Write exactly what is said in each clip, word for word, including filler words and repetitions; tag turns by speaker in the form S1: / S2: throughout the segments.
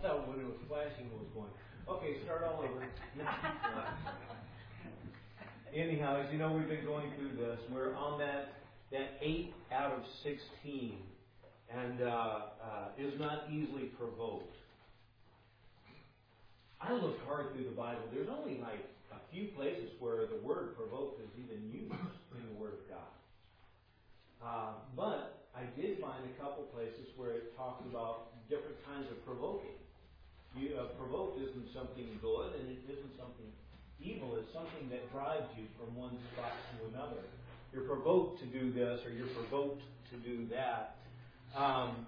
S1: thought when it was flashing, it was going, okay, start all over. Anyhow, as you know, we've been going through this. We're on that that eight out of sixteen, and uh, uh, is not easily provoked. I looked hard through the Bible. There's only like a few places where the word provoked is even used in the Word of God. Uh, but I did find a couple places where it talks about different kinds of provoking. You, uh, provoked isn't something good, and it isn't something evil. It's something that drives you from one spot to another. You're provoked to do this, or you're provoked to do that. Um,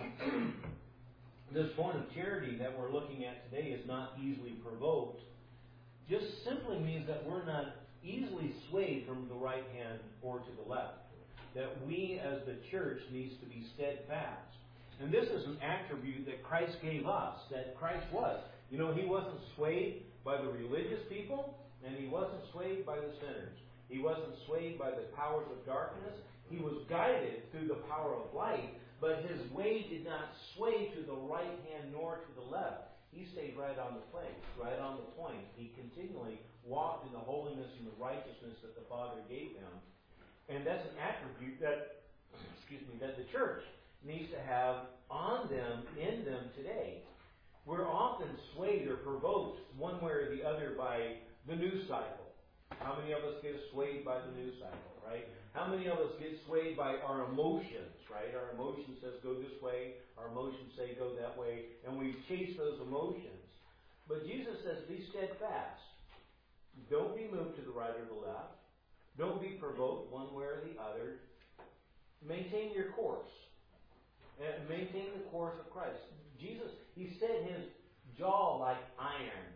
S1: this point of charity that we're looking at today is not easily provoked. Just simply means that we're not easily swayed from the right hand or to the left. That we as the church needs to be steadfast. And this is an attribute that Christ gave us, that Christ was. You know, He wasn't swayed by the religious people, and He wasn't swayed by the sinners. He wasn't swayed by the powers of darkness. He was guided through the power of light, but His way did not sway to the right hand nor to the left. He stayed right on the place, right on the point. He continually walked in the holiness and the righteousness that the Father gave Him. And that's an attribute that, excuse me, that the church needs to have on them, in them today. We're often swayed or provoked one way or the other by the news cycle. How many of us get swayed by the news cycle, right? How many of us get swayed by our emotions, right? Our emotion says go this way, our emotions say go that way, and we chase those emotions. But Jesus says be steadfast. Don't be moved to the right or the left. Don't be provoked one way or the other. Maintain your course. And maintain the course of Christ. Jesus, He set His jaw like iron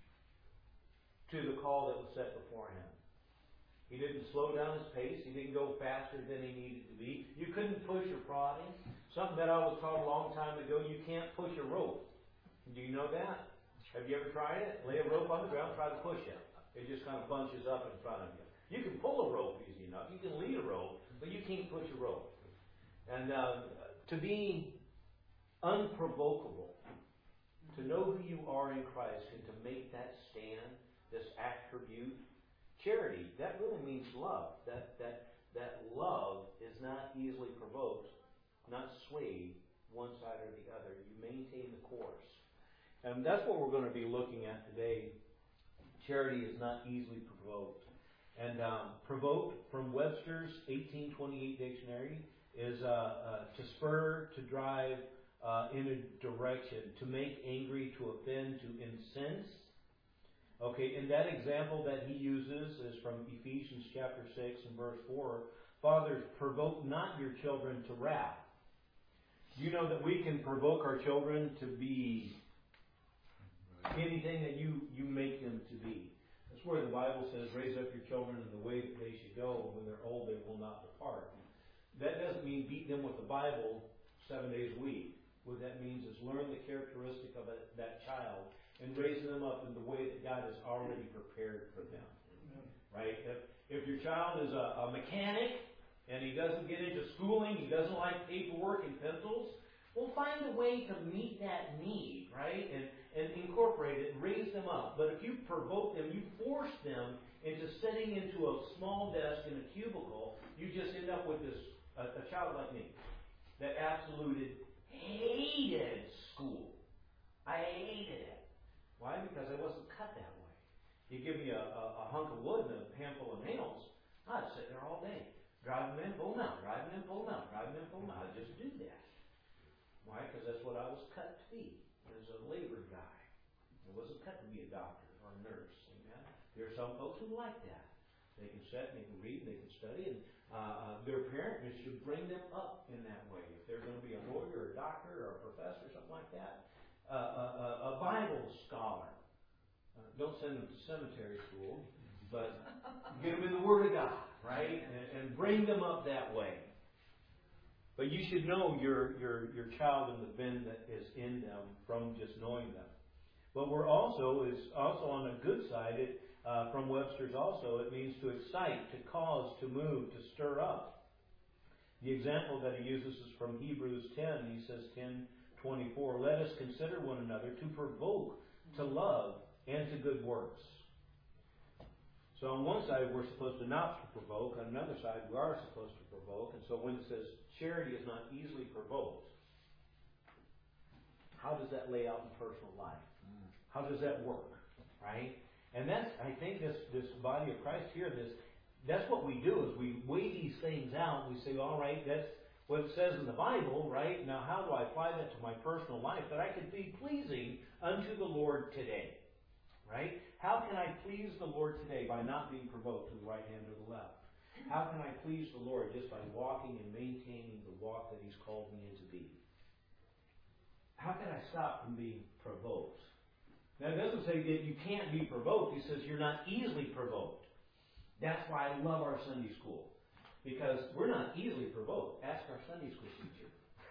S1: to the call that was set before Him. He didn't slow down His pace. He didn't go faster than He needed to be. You couldn't push or prod Him. Something that I was taught a long time ago, you can't push a rope. Do you know that? Have you ever tried it? Lay a rope on the ground, try to push it. It just kind of bunches up in front of you. You can pull a rope easy enough. You can lead a rope, but you can't push a rope. And uh, to be unprovocable, to know who you are in Christ, and to make that stand, this attribute, charity, that really means love. That that that love is not easily provoked, not swayed one side or the other. You maintain the course. And that's what we're going to be looking at today. Charity is not easily provoked. And um, provoked from Webster's eighteen twenty-eight dictionary is uh, uh, to spur, to drive uh, in a direction, to make angry, to offend, to incense. Okay, and that example that he uses is from Ephesians chapter six and verse four. Fathers, provoke not your children to wrath. Do you know that we can provoke our children to be anything that you, you make them to be? That's where the Bible says, raise up your children in the way that they should go, and when they're old they will not depart. That doesn't mean beat them with the Bible seven days a week. What that means is learn the characteristic of a, that child and raise them up in the way that God has already prepared for them. Right? If, if your child is a, a mechanic and he doesn't get into schooling, he doesn't like paperwork and pencils, well, find a way to meet that need, right? And, and incorporate it and raise them up. But if you provoke them, you force them into sitting into a small desk in a cubicle, you just end up with this a, a child like me that absolutely hated school. I hated it. Why? Because I wasn't cut that way. You give me a, a, a hunk of wood and a handful of nails, I'd sit there all day. Drive them in, pull them out. Drive them in, pull them out. Drive them in, pull them out. I'd just do that. Why? Because that's what I was cut to be. As a labor guy. I wasn't cut to be a doctor or a nurse. Amen? There are some folks who like that. They can sit and they can read and they can study, and uh, uh, their parents should bring them up in that way. If they're going to be a lawyer or a doctor or a professor or something like that, uh, a, a, a Bible scholar. Uh, don't send them to cemetery school, but get them in the Word of God, right? And, and bring them up that way. But you should know your, your, your child and the bend that is in them from just knowing them. But we're also, is also on the good side, it, uh, from Webster's also, it means to excite, to cause, to move, to stir up. The example that he uses is from Hebrews ten. He says ten twenty-four, let us consider one another to provoke to love and to good works. So on one side, we're supposed to not to provoke. On another side, we are supposed to provoke. And so when it says charity is not easily provoked, how does that lay out in personal life? How does that work? Right? And that's, I think, this this body of Christ here, this that's what we do, is we weigh these things out. And we say, all right, that's what it says in the Bible, right? Now, how do I apply that to my personal life? That I could be pleasing unto the Lord today. Right? How can I please the Lord today by not being provoked to the right hand or the left? How can I please the Lord just by walking and maintaining the walk that He's called me into be? How can I stop from being provoked? Now, it doesn't say that you can't be provoked. He says you're not easily provoked. That's why I love our Sunday school. Because we're not easily provoked. Ask our Sunday school teacher.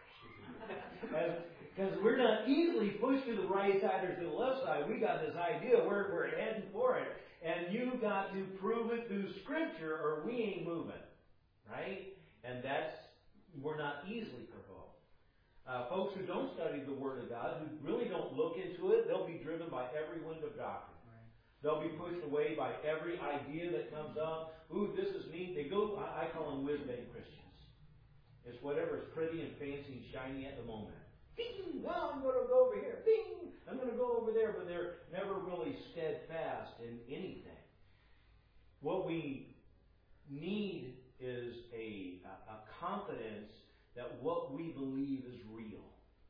S1: Because we're not easily pushed to the right side or to the left side. We got this idea. We're, we're heading for it. And you got to prove it through Scripture or we ain't moving. Right? And that's, we're not easily provoked. Uh, folks who don't study the Word of God, who really don't look into it, they'll be driven by every wind of doctrine. Right. They'll be pushed away by every idea that comes up. Ooh, this is neat. They go, I, I call them whiz-bang Christians. It's whatever's pretty and fancy and shiny at the moment. Bing! Well, I'm going to go over here. Bing! I'm going to go over there. But they're never really steadfast in anything. What we need is a, a, a confidence that what we believe is real.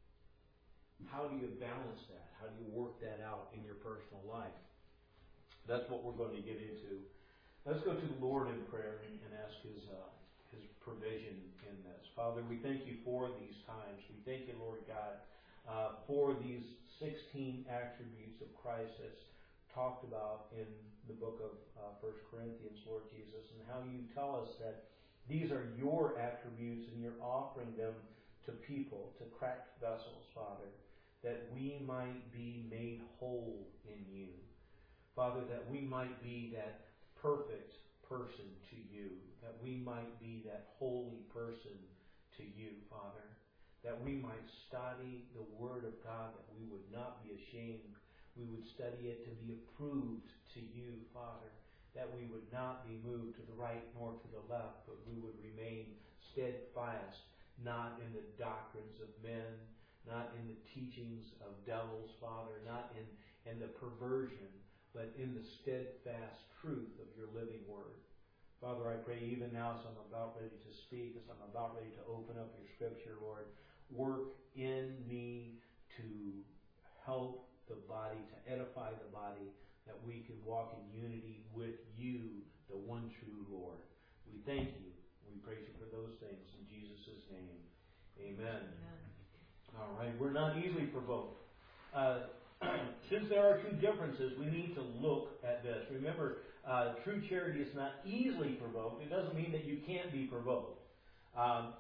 S1: How do you balance that? How do you work that out in your personal life? That's what we're going to get into. Let's go to the Lord in prayer and ask His uh, His provision in this. Father, we thank You for these times. We thank You, Lord God, uh, for these sixteen attributes of Christ that's talked about in the book of uh, First Corinthians, Lord Jesus, and how You tell us that these are Your attributes and You're offering them to people, to cracked vessels, Father, that we might be made whole in You. Father, that we might be that perfect person to You, that we might be that holy person to You, Father, that we might study the Word of God, that we would not be ashamed. We would study it to be approved to You, Father, that we would not be moved to the right nor to the left, but we would remain steadfast, not in the doctrines of men, not in the teachings of devils, Father, not in, in the perversion, but in the steadfast truth of Your living Word. Father, I pray even now as I'm about ready to speak, as I'm about ready to open up Your Scripture, Lord, work in me to help the body, to edify the body, that we can walk in unity with You, the one true Lord. We thank You. We praise You for those things. In Jesus' name, amen. Amen. All right, we're not easily provoked. Uh, since there are two differences, we need to look at this. Remember, uh, true charity is not easily provoked. It doesn't mean that you can't be provoked. Um,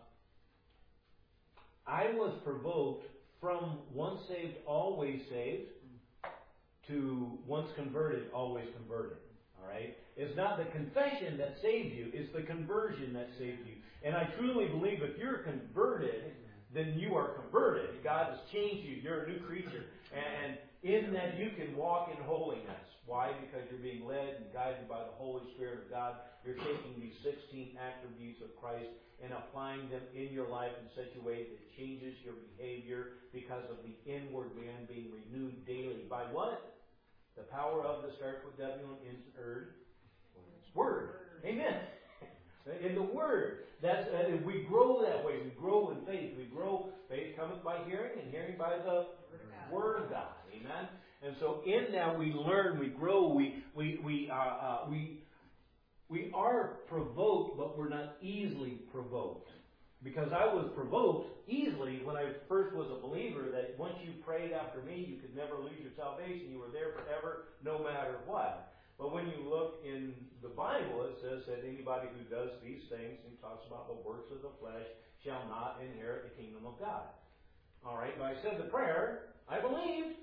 S1: I was provoked from once saved, always saved, to once converted, always converted. All right? It's not the confession that saved you, it's the conversion that saved you. And I truly believe if you're converted, then you are converted. God has changed you. You're a new creature. And in that you can walk in holiness. Why? Because you're being led and guided by the Holy Spirit of God. You're taking these sixteen attributes of Christ and applying them in your life in such a way that it changes your behavior because of the inward man being renewed daily. By what? The power of the, starts with W and ends in Word. Word. Amen. In the Word. That's uh, we grow that way. We grow in faith. We grow. Faith cometh by hearing, and hearing by the Word of God. Amen. And so in that we learn, we grow, we we we uh, uh, we we are provoked, but we're not easily provoked. Because I was provoked easily when I first was a believer, that once you prayed after me, you could never lose your salvation. You were there forever, no matter what. But when you look in the Bible, it says that anybody who does these things, and talks about the works of the flesh, shall not inherit the kingdom of God. All right, but I said the prayer, I believed,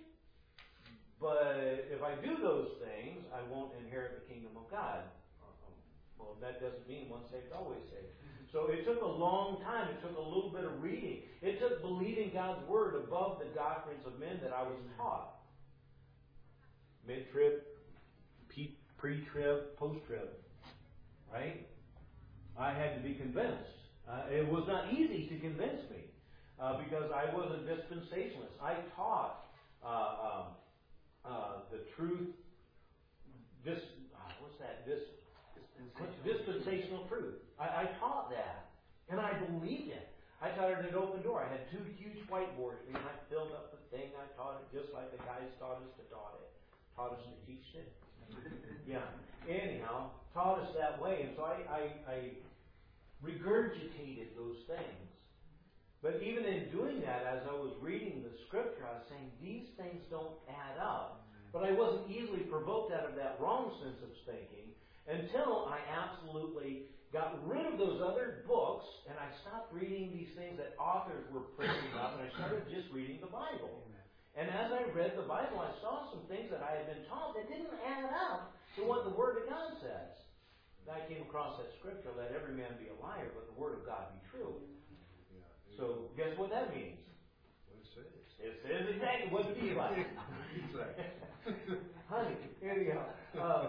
S1: but if I do those things, I won't inherit the kingdom of God. Well, that doesn't mean once saved, always saved. So it took a long time. It took a little bit of reading. It took believing God's Word above the doctrines of men that I was taught. Mid-trib, pre-trib, post-trib. Right? I had to be convinced. Uh, it was not easy to convince me uh, because I was a dispensationalist. I taught uh, um, uh, the truth. This uh, what's that? This dispensational, dispensational truth. I, I taught that, and I believed it. I taught it at Open Door. I had two huge whiteboards, and I filled up the thing. I taught it just like the guys taught us to taught it. Taught us to teach it. Yeah. Anyhow, taught us that way, and so I, I, I regurgitated those things. But even in doing that, as I was reading the Scripture, I was saying these things don't add up. But I wasn't easily provoked out of that wrong sense of thinking until I absolutely got rid of those other books and I stopped reading these things that authors were printing up, and I started just reading the Bible. And as I read the Bible, I saw some things that I had been taught that didn't add up to what the Word of God says. And I came across that scripture, let every man be a liar, but the Word of God be true. So guess what that means?
S2: What it says.
S1: It says exactly what it be like.
S2: Exactly.
S1: Honey, here you go. Uh,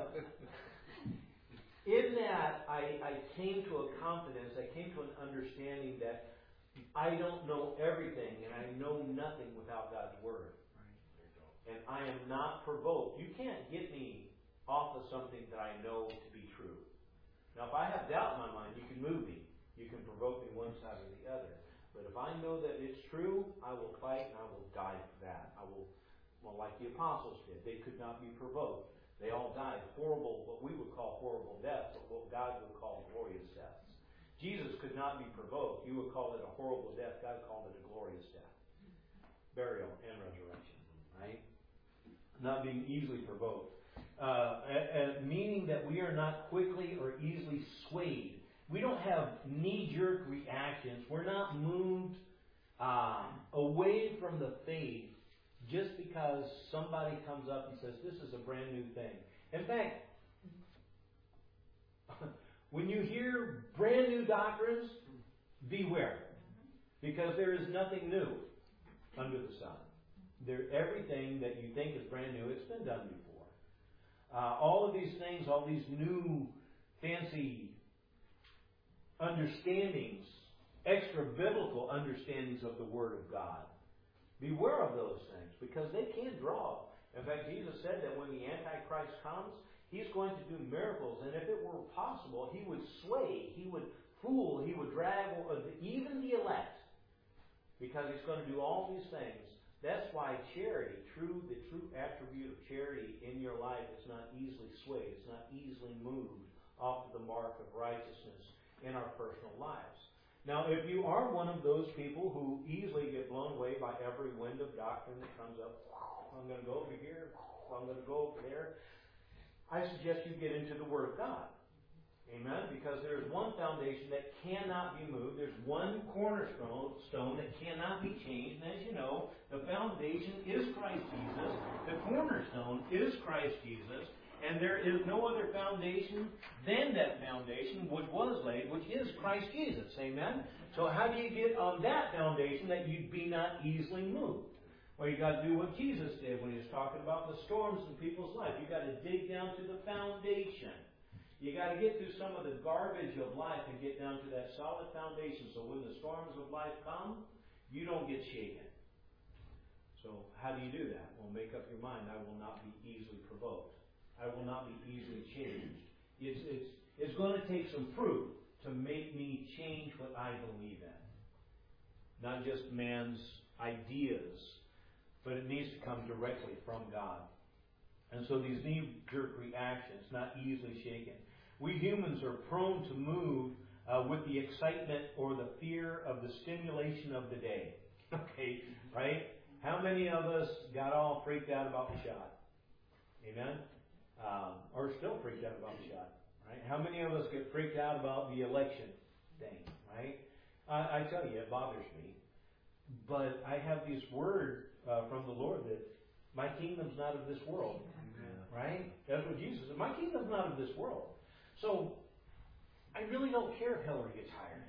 S1: in that, I, I came to a confidence, I came to an understanding that I don't know everything, and I know nothing without God's Word. And I am not provoked. You can't get me off of something that I know to be true. Now, if I have doubt in my mind, you can move me. You can provoke me one side or the other. But if I know that it's true, I will fight and I will die for that. I will, well, like the apostles did. They could not be provoked. They all died horrible, what we would call horrible deaths, but what God would call glorious deaths. Jesus could not be provoked. You would call it a horrible death. God called it a glorious death. Burial and resurrection. Right? Not being easily provoked. Uh, uh, meaning that we are not quickly or easily swayed. We don't have knee-jerk reactions. We're not moved uh, away from the faith just because somebody comes up and says, this is a brand new thing. In fact, when you hear brand new doctrines, beware. Because there is nothing new under the sun. There, everything that you think is brand new, it's been done before. Uh, all of these things, all these new fancy understandings, extra biblical understandings of the Word of God. Beware of those things because they can draw. In fact, Jesus said that when the Antichrist comes, He's going to do miracles, and if it were possible, He would sway, He would fool, He would drag even the elect, because He's going to do all these things. That's why charity, true, the true attribute of charity in your life is not easily swayed, it's not easily moved off of the mark of righteousness in our personal lives. Now, if you are one of those people who easily get blown away by every wind of doctrine that comes up, I'm going to go over here, I'm going to go over there, I suggest you get into the Word of God. Amen? Because there is one foundation that cannot be moved. There's one cornerstone stone that cannot be changed. And as you know, the foundation is Christ Jesus. The cornerstone is Christ Jesus. And there is no other foundation than that foundation which was laid, which is Christ Jesus. Amen? So how do you get on that foundation that you'd be not easily moved? Well, you got to do what Jesus did when He was talking about the storms in people's life. You got to dig down to the foundation. You got to get through some of the garbage of life and get down to that solid foundation. So when the storms of life come, you don't get shaken. So how do you do that? Well, make up your mind. I will not be easily provoked. I will not be easily changed. It's, it's, it's going to take some fruit to make me change what I believe in. Not just man's ideas, but it needs to come directly from God. And so these knee-jerk reactions, not easily shaken. We humans are prone to move uh, with the excitement or the fear of the stimulation of the day. Okay, right? How many of us got all freaked out about the shot? Amen? Um, or still freaked out about the shot, right? How many of us get freaked out about the election thing, right? I, I tell you, it bothers me. But I have this word uh, from the Lord that my kingdom's not of this world,
S2: Amen.
S1: right? That's what Jesus said. My kingdom's not of this world. So I really don't care if Hillary gets hired.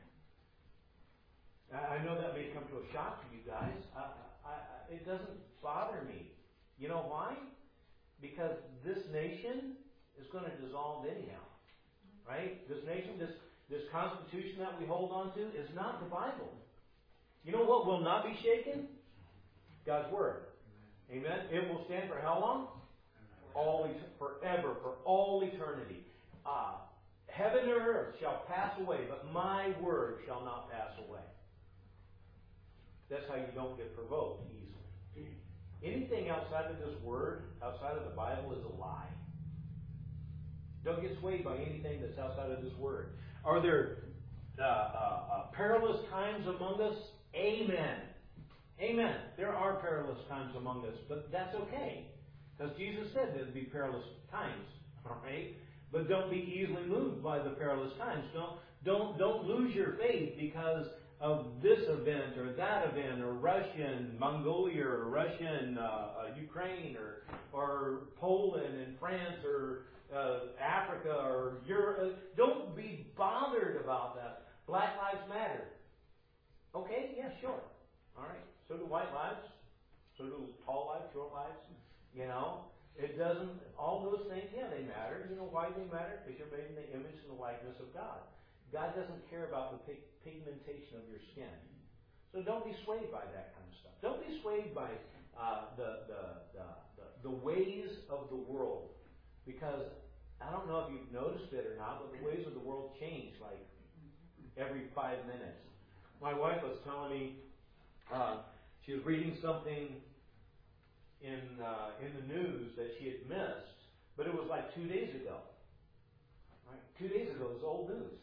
S1: I I know that may come to a shock to you guys. I, I, I, it doesn't bother me. You know why? Because this nation is going to dissolve anyhow. Right? This nation, this, this Constitution that we hold on to is not the Bible. You know what will not be shaken? God's Word. Amen? It will stand for how long? All et- forever, for all eternity. Uh, heaven and earth shall pass away, but my word shall not pass away. That's how you don't get provoked easily. Anything outside of this word, outside of the Bible, is a lie. Don't get swayed by anything that's outside of this word. Are there uh, uh, uh, perilous times among us? Amen. Amen. There are perilous times among us, but that's okay. Because Jesus said there'd be perilous times. All right? But don't be easily moved by the perilous times. Don't, don't, don't lose your faith because of this event or that event, or Russian, Mongolia, or Russian, uh, uh, Ukraine, or or Poland and France, or uh, Africa, or Europe. Don't be bothered about that. Black lives matter. Okay, yeah, sure. All right. So do white lives. So do tall lives, short lives. You know, it doesn't. All those things, yeah, they matter. You know why they matter? Because you're made in the image and the likeness of God. God doesn't care about the pig- pigmentation of your skin. So don't be swayed by that kind of stuff. Don't be swayed by uh, the, the, the, the, the ways of the world. Because I don't know if you've noticed it or not, but the ways of the world change like every five minutes. My wife was telling me uh, she was reading something in uh, in the news that she had missed, but it was like two days ago. Right? Two days ago, it was old news.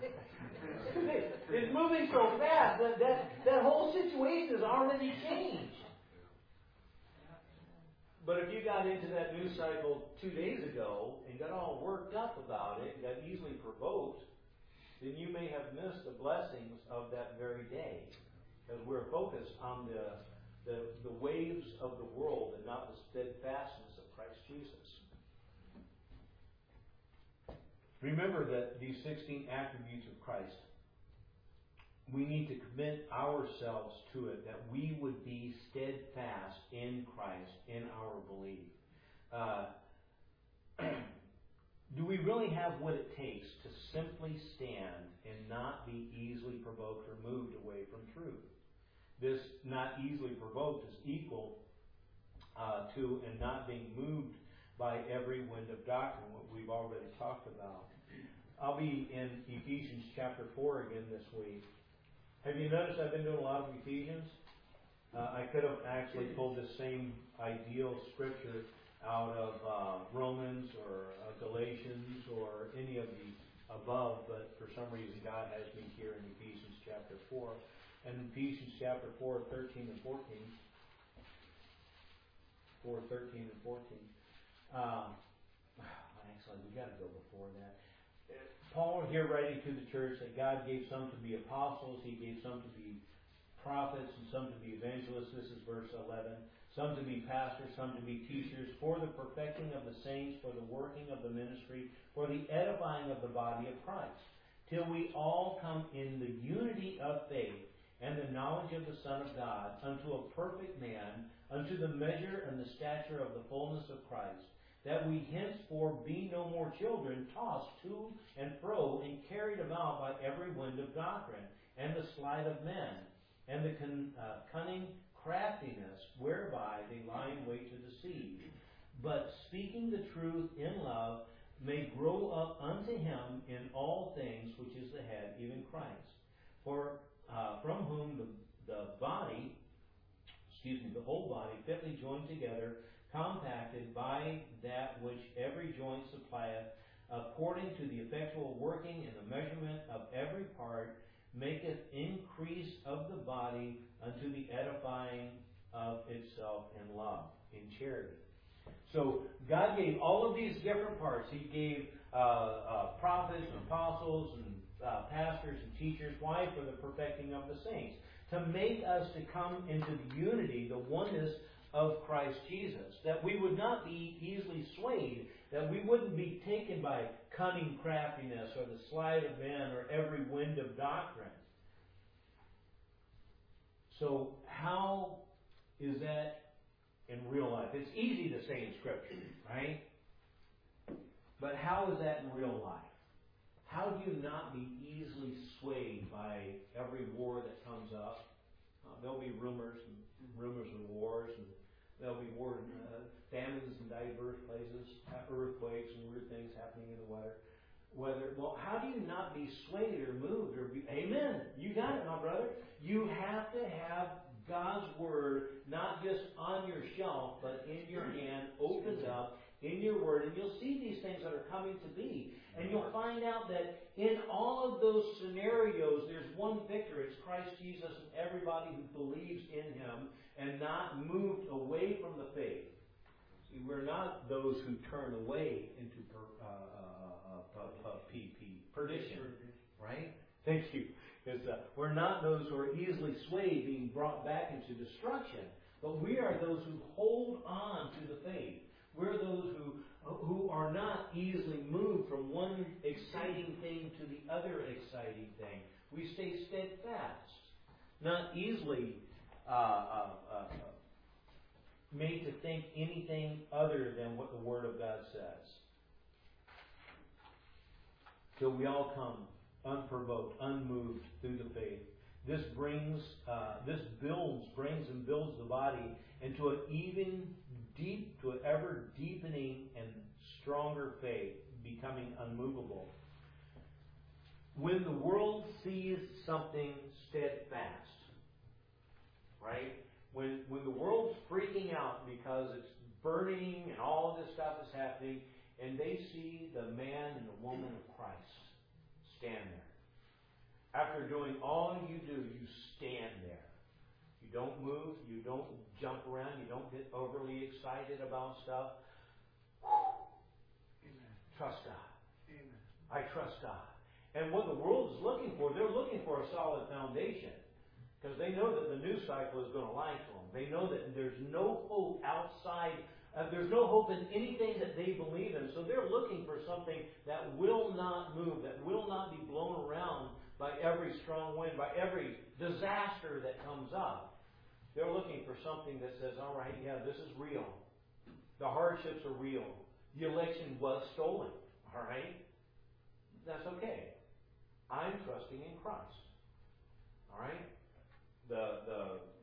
S1: It's moving so fast that, that that whole situation has already changed. But if you got into that news cycle two days ago and got all worked up about it and got easily provoked, then you may have missed the blessings of that very day. Because we're focused on the, the, the waves of the world and not the steadfastness of Christ Jesus. Remember that these sixteen attributes of Christ, we need to commit ourselves to it, that we would be steadfast in Christ, in our belief. Uh, do we really have what it takes to simply stand and not be easily provoked or moved away from truth? This not easily provoked is equal uh, to and not being moved by every wind of doctrine, what we've already talked about. I'll be in Ephesians chapter four again this week. Have you noticed I've been doing a lot of Ephesians? Uh, I could have actually pulled this same ideal scripture out of uh, Romans or uh, Galatians or any of the above, but for some reason God has me here in Ephesians chapter four. And Ephesians chapter four, thirteen and fourteen. four, thirteen and fourteen. Um, actually, we got to go before that. Paul here writing to the church that God gave some to be apostles, He gave some to be prophets, and some to be evangelists. This is verse eleven. Some to be pastors, some to be teachers, for the perfecting of the saints, for the working of the ministry, for the edifying of the body of Christ, till we all come in the unity of faith and the knowledge of the Son of God, unto a perfect man, unto the measure and the stature of the fullness of Christ, that we henceforth be no more children, tossed to and fro, and carried about by every wind of doctrine, and the sleight of men, and the con, uh, cunning craftiness, whereby they lie in wait to deceive. But speaking the truth in love, may grow up unto Him in all things, which is the head, even Christ. For uh, from whom the, the body, excuse me, the whole body, fitly joined together, compacted by that which every joint supplieth, according to the effectual working and the measurement of every part, maketh increase of the body unto the edifying of itself in love, in charity. So God gave all of these different parts. He gave uh, uh, prophets and apostles and uh, pastors and teachers. Why? For the perfecting of the saints. To make us to come into the unity, the oneness of Christ Jesus. That we would not be easily swayed. That we wouldn't be taken by cunning craftiness or the sleight of men or every wind of doctrine. So how is that in real life? It's easy to say in Scripture, right? But how is that in real life? How do you not be easily swayed by every war that comes up? Uh, there'll be rumors and rumors of wars, and there'll be war, uh, famines in diverse places, earthquakes and weird things happening in the weather. Whether well, how do you not be swayed or moved or be? Amen. You got it, my brother. You have to have God's Word not just on your shelf, but in your hand, opened up in your Word, and you'll see these things that are coming to be. And you'll find out that in all of those scenarios, there's one victor. It's Christ Jesus and everybody who believes in Him and not moved away from the faith. See, we're not those who turn away into per, uh, uh, uh, uh, P P, perdition, right? Thank you. It's, uh, we're not those who are easily swayed, being brought back into destruction. But we are those who hold on to the faith. We're those who who are not easily moved from one exciting thing to the other exciting thing. We stay steadfast, not easily uh, uh, uh, made to think anything other than what the Word of God says. So we all come unprovoked, unmoved through the faith. This brings, uh, this builds, brings and builds the body into an even deep, to an ever deepening and stronger faith, becoming unmovable. When the world sees something steadfast, right? When when the world's freaking out because it's burning and all of this stuff is happening, and they see the man and the woman of Christ stand there. After doing all you do, you stand there. You don't move, you don't jump around, you don't get overly excited about stuff. Amen. Trust God. Amen. I trust God. And what the world is looking for, they're looking for a solid foundation. Because they know that the news cycle is going to lie to them. They know that there's no hope outside, uh, there's no hope in anything that they believe in. So they're looking for something that will not move, that will not be blown around by every strong wind, by every disaster that comes up. They're looking for something that says, all right, yeah, this is real. The hardships are real. The election was stolen. All right? That's okay. I'm trusting in Christ. All right? The, the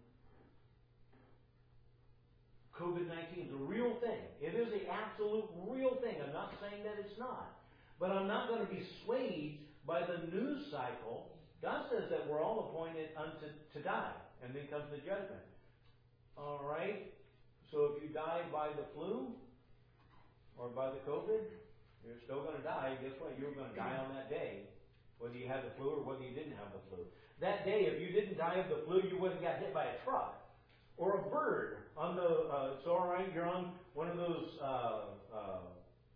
S1: COVID nineteen is a real thing. It is the absolute real thing. I'm not saying that it's not. But I'm not going to be swayed by the news cycle. God says that we're all appointed unto to die. And then comes the judgment. All right? So if you die by the flu or by the COVID, you're still going to die. Guess what? You're going to die on that day, whether you had the flu or whether you didn't have the flu. That day, if you didn't die of the flu, you wouldn't got hit by a truck or a bird on the. Uh, it's all right. You're on one of those uh, uh,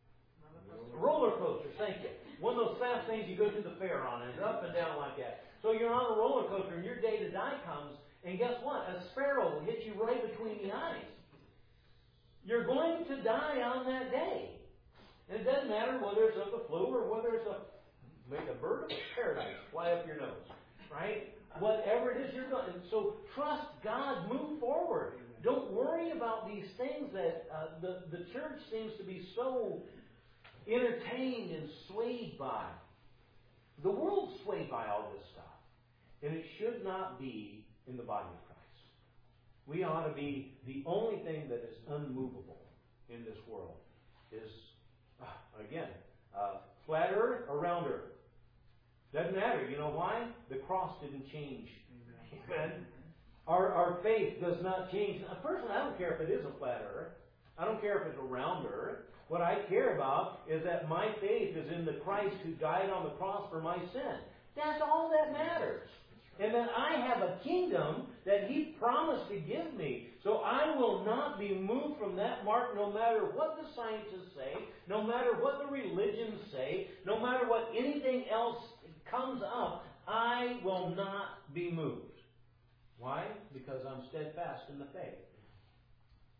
S1: roller coasters. Thank you. One of those fast things you go to the fair on, and it's up and down like that. So you're on a roller coaster, and your day to die comes. And guess what? A sparrow will hit you right between the eyes. You're going to die on that day. And it doesn't matter whether it's of the flu or whether it's a make a bird of paradise fly up your nose. Right? Whatever it is you're going. So trust God. Move forward. Don't worry about these things that uh, the, the church seems to be so entertained and swayed by. The world's swayed by all this stuff. And it should not be in the body of Christ. We ought to be, the only thing that is unmovable in this world is, uh, again, uh, flat earth or round earth. Doesn't matter. You know why? The cross didn't change. Amen. Amen. Our, our faith does not change. Now, personally, I don't care if it is a flat earth. I don't care if it's a round earth. What I care about is that my faith is in the Christ who died on the cross for my sin. That's all that matters. And that I have a kingdom that He promised to give me. So I will not be moved from that mark no matter what the scientists say, no matter what the religions say, no matter what anything else comes up, I will not be moved. Why? Because I'm steadfast in the faith.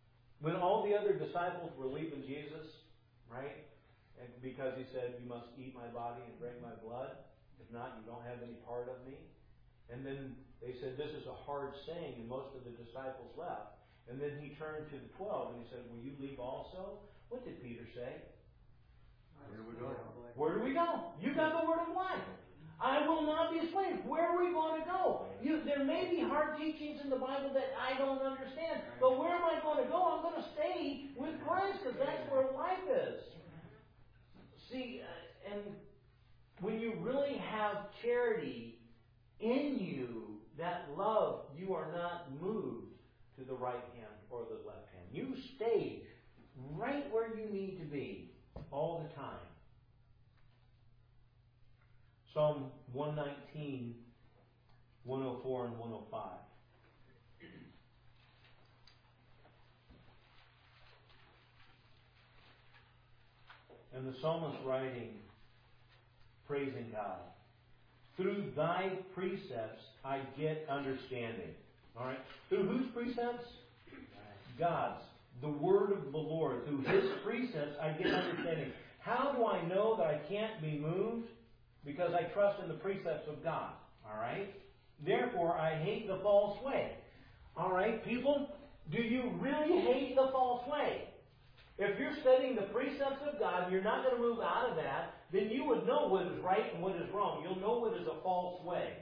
S1: all the other disciples were leaving Jesus, right? And because he said, you must eat my body and drink my blood. If not, you don't have any part of me. And then they said, this is a hard saying, and most of the disciples left. And then he turned to the twelve and he said, will you leave also? What did Peter say?
S2: Where do we go?
S1: Where do we go? You got the word of life. I will not be a slave. Where are we going to go? You, there may be hard teachings in the Bible that I don't understand, but where am I going to go? I'm going to stay with Christ because that's where life is. See, uh, and when you really have charity in you, that love, you are not moved to the right hand or the left hand. You stay right where you need to be all the time. Psalm one nineteen, one oh four and one oh five. And the psalmist writing, praising God. Through thy precepts I get understanding. Alright? Through whose precepts? God's. The word of the Lord. Through his precepts I get understanding. How do I know that I can't be moved? Because I trust in the precepts of God. Alright? Therefore, I hate the false way. Alright, people? Do you really hate the false way? If you're studying the precepts of God and you're not going to move out of that, then you would know what is right and what is wrong. You'll know what is a false way.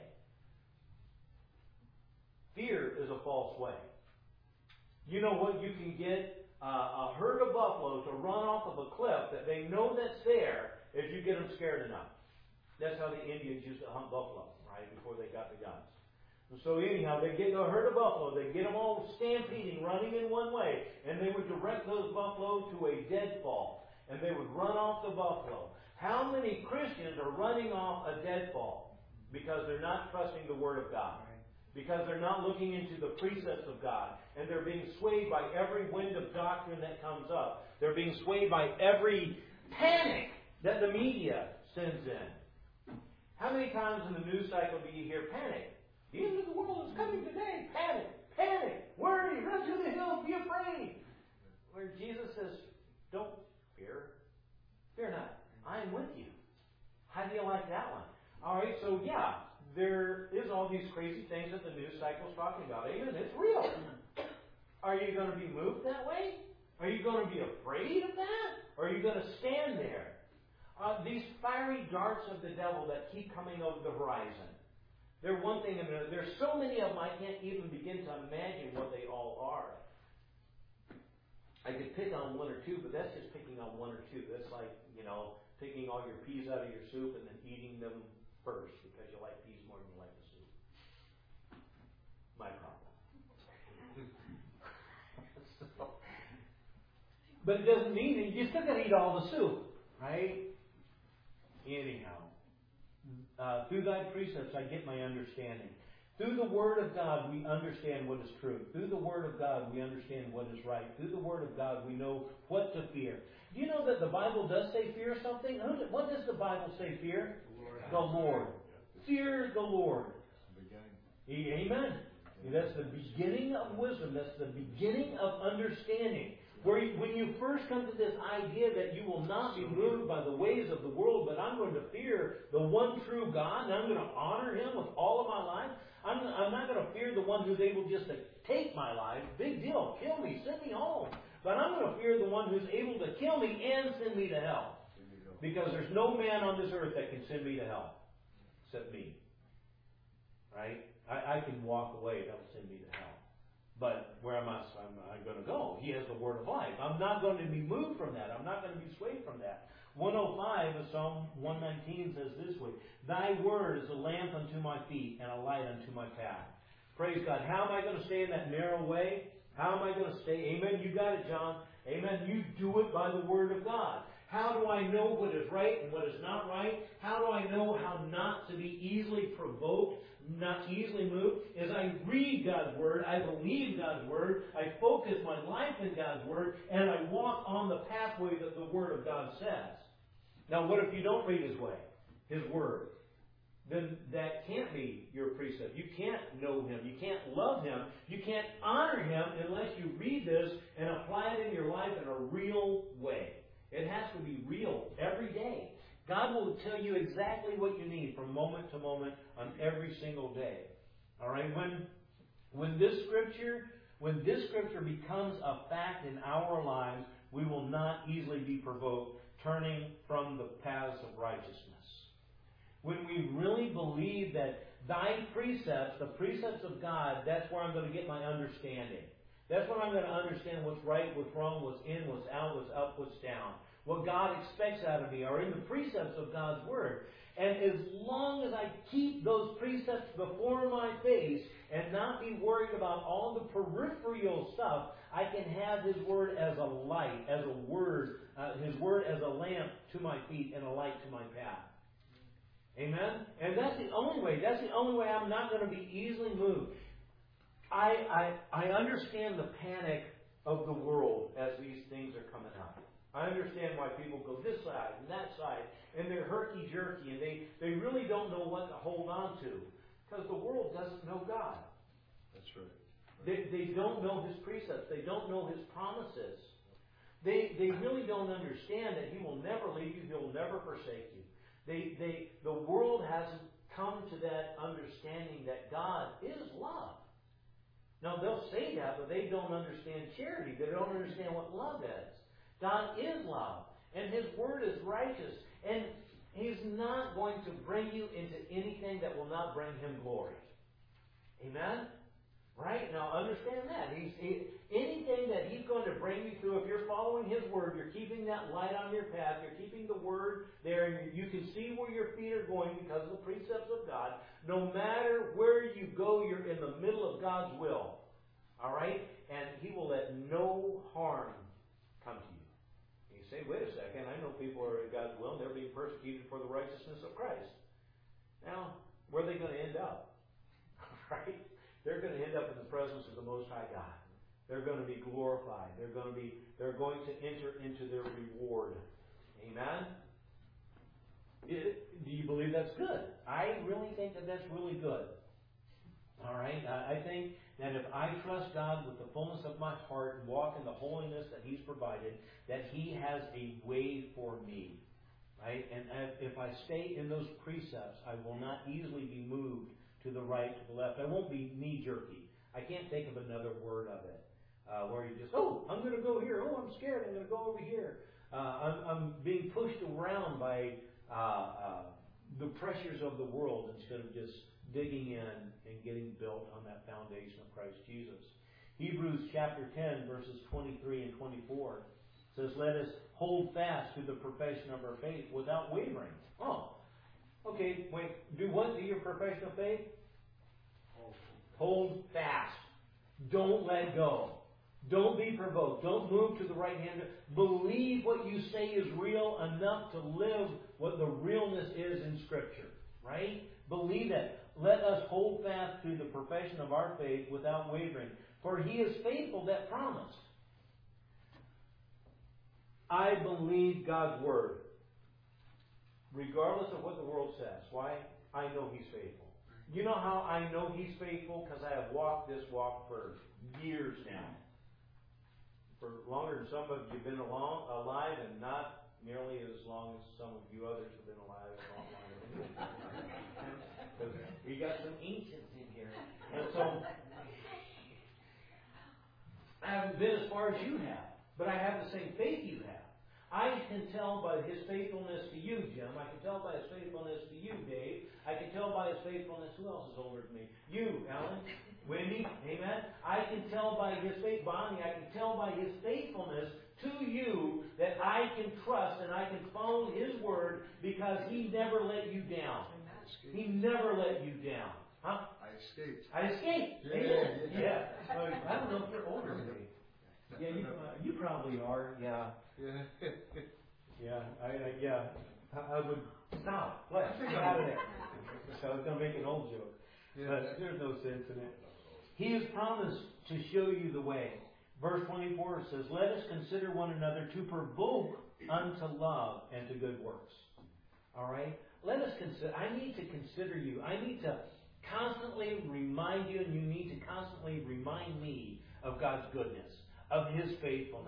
S1: Fear is a false way. You know what? You can get uh, a herd of buffalo to run off of a cliff that they know that's there if you get them scared enough. That's how the Indians used to hunt buffalo, right, before they got the guns. So anyhow, they get a herd of buffalo, they get them all stampeding, running in one way, and they would direct those buffalo to a deadfall, and they would run off the buffalo. How many Christians are running off a deadfall? Because they're not trusting the Word of God. Because they're not looking into the precepts of God. And they're being swayed by every wind of doctrine that comes up. They're being swayed by every panic that the media sends in. How many times in the news cycle do you hear panic? The end of the world is coming today. Panic! Panic! Worry! Run to the hills! Be afraid! Where Jesus says, don't fear. Fear not. I am with you. How do you like that one? Alright, so yeah, there is all these crazy things that the news cycle is talking about. Amen. It's real. Are you going to be moved that way? Are you going to be afraid of that? Or are you going to stand there? Uh, these fiery darts of the devil that keep coming over the horizon. They're one thing and another. There's so many of them I can't even begin to imagine what they all are. I could pick on one or two, but that's just picking on one or two. That's like, you know, taking all your peas out of your soup and then eating them first because you like peas more than you like the soup. My problem. so, but it doesn't mean that you still got to eat all the soup, right? Anyhow, uh, through thy precepts I get my understanding. Through the Word of God we understand what is true. Through the Word of God we understand what is right. Through the Word of God we know what to fear. Do you know that the Bible does say fear something? What does the Bible say fear? The Lord. The Lord. Fear the Lord. Amen. That's the beginning of wisdom. That's the beginning of understanding. Where you, when you first come to this idea that you will not be moved by the ways of the world, but I'm going to fear the one true God, and I'm going to honor Him with all of my life. I'm, I'm not going to fear the one who's able just to take my life. Big deal. Kill me. Send me home. But I'm going to fear the one who's able to kill me and send me to hell. Because there's no man on this earth that can send me to hell. Except me. Right? I, I can walk away. That will send me to hell. But where am I, am I going to go? He has the word of life. I'm not going to be moved from that. I'm not going to be swayed from that. one oh five of Psalm one nineteen says this way, thy word is a lamp unto my feet and a light unto my path. Praise God. How am I going to stay in that narrow way? How am I going to stay? Amen. You got it, John. Amen. You do it by the word of God. How do I know what is right and what is not right? How do I know how not to be easily provoked, not easily moved? As I read God's Word, I believe God's Word, I focus my life in God's Word, and I walk on the pathway that the Word of God says. Now, what if you don't read His way, His Word? Then that can't be your precept. You can't know Him. You can't love Him. You can't honor Him unless you read this and apply it in your life. life in a real way. It has to be real every day. God will tell you exactly what you need from moment to moment on every single day. All right? When, when this scripture, when this scripture becomes a fact in our lives, we will not easily be provoked, turning from the paths of righteousness. When we really believe that thy precepts, the precepts of God, that's where I'm going to get my understanding. That's when I'm going to understand what's right, what's wrong, what's in, what's out, what's up, what's down. What God expects out of me are in the precepts of God's Word. And as long as I keep those precepts before my face and not be worried about all the peripheral stuff, I can have His Word as a light, as a word, uh, His Word as a lamp to my feet and a light to my path. Amen? And that's the only way. That's the only way I'm not going to be easily moved. I, I, I understand the panic of the world as these things are coming up. I understand why people go this side and that side, and they're herky-jerky, and they, they really don't know what to hold on to, because the world doesn't know God.
S2: That's right.
S1: They, they don't know His precepts. They don't know His promises. They, they really don't understand that He will never leave you. He will never forsake you. They, they, the world hasn't come to that understanding that God is love. Now, they'll say that, but they don't understand charity. They don't understand what love is. God is love, and His Word is righteous, and He's not going to bring you into anything that will not bring Him glory. Amen? Right? Now, understand that. He's, he, anything that He's going to bring you through, if you're following His Word, you're keeping that light on your path, you're keeping the Word there, and you can see where your feet are going because of the precepts of God. No matter where you go, you're in the middle of God's will. All right? And He will let no harm come to you. You say, wait a second, I know people are in God's will and they're being persecuted for the righteousness of Christ. Now, where are they going to end up? Right? They're going to end up in the presence of the Most High God. They're going to be glorified. They're going to be, they're going to enter into their reward. Amen? It, do you believe that's good? I really think that that's really good. All right? I, I think that if I trust God with the fullness of my heart and walk in the holiness that He's provided, that He has a way for me. Right? And if I stay in those precepts, I will not easily be moved to the right, to the left. I won't be knee-jerky. I can't think of another word of it. Uh, where you just, oh, I'm going to go here. Oh, I'm scared. I'm going to go over here. Uh, I'm, I'm being pushed around by uh, uh, the pressures of the world instead of just digging in and getting built on that foundation of Christ Jesus. Hebrews chapter ten, verses twenty-three and twenty-four says, let us hold fast to the profession of our faith without wavering. Oh, okay, wait, do what to your profession of faith? Hold fast. Don't let go. Don't be provoked. Don't move to the right hand. Believe what you say is real enough to live what the realness is in Scripture. Right? Believe that. Let us hold fast to the profession of our faith without wavering. For He is faithful that promised. I believe God's Word. Regardless of what the world says. Why? I know He's faithful. You know how I know He's faithful? Because I have walked this walk for years now. For longer than some of you have been along, alive, and not nearly as long as some of you others have been alive a long time. Because we got some ancients in here. And so, I haven't been as far as you have, but I have the same faith you have. I can tell by His faithfulness to you, Jim. I can tell by His faithfulness to you, Dave. I can tell by His faithfulness. Who else is older than me? You, Alan. Wendy. Amen. I can tell by His faith, Bonnie. I can tell by His faithfulness to you that I can trust and I can follow His Word because He never let you down. He never let you down. Huh?
S2: I escaped.
S1: I escaped.
S2: Yeah.
S1: Amen. Yeah. Well, I don't know if you're older than me. Yeah, you, uh, you probably are. Yeah.
S2: Yeah.
S1: Yeah. I, I yeah. I, I would stop. Let's get out of there. So I was going to make an old joke,
S2: Yeah.
S1: but there's no sense in it. He has promised to show you the way. Verse twenty-four says, let us consider one another to provoke unto love and to good works. All right? Let us consider. I need to consider you. I need to constantly remind you, and you need to constantly remind me of God's goodness, of His faithfulness.